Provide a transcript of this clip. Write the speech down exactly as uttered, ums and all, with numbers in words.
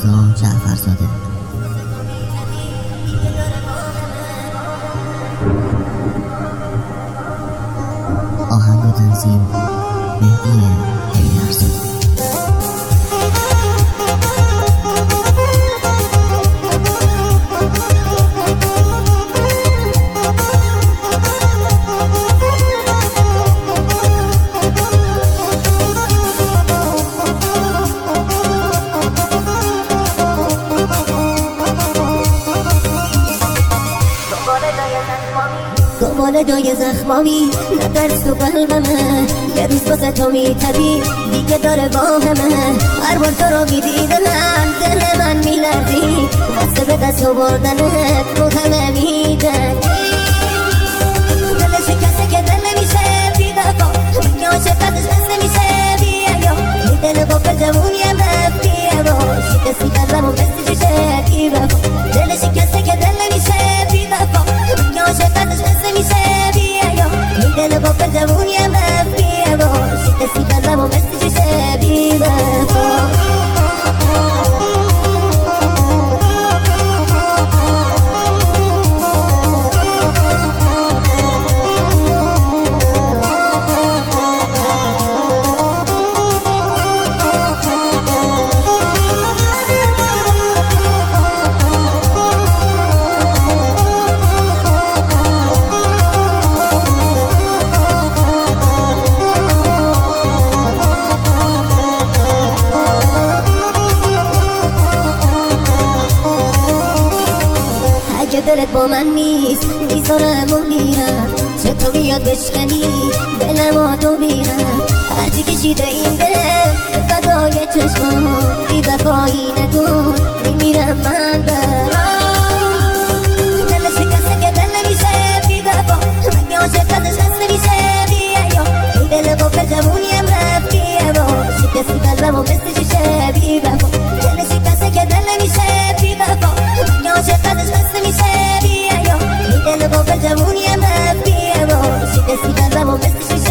رضا جعفرزاده. آهنگ و تنظیم مهدی حیدرزاده. دنبال جای زخمامی نترس تو قلبمه، یه روز باسه تو میتبی دیگه داره واهمه. هر بار تو رو میدیدم دل من میلرزی، واسه به دست آوردنت رو همه میدن. دل شکسته که دل نمیشه بی وفا، میگه عاشقتش بس نمیشه بی حیا. این دل غافل جوونیه مفیه باش، کسی قلبم و بستی جوشه بی وفا. دل شکسته که دل نمیشه بی وفا، میگه عاشقتش بس نمیشه بی حیا. این دل غافل جوونیه مفیه باش، کسی قلبم و بستی جوشه بی وفا. اگه دلت با من نیست میذارم و میرم، چه تو بیاد بشکنی دلم تو بیرم. هرچی کشیده این دل فدای چشمام، بی وفایی نکن میمیرم من برام. دل شکسته که دل نمیشه بی وفا، مگه عاشقتش هست نمیشه بی حیا. این دل غافل جوونیم رفیه باش، کسی قلبمو مثل جوشه بی وفا. دل شکسته که دل نمیشه بی وفا، مگه عاشقتش هست نمیشه بی حیا. این دل غافل جوونیم رفیه باش، کسی قلبمو مثل جوشه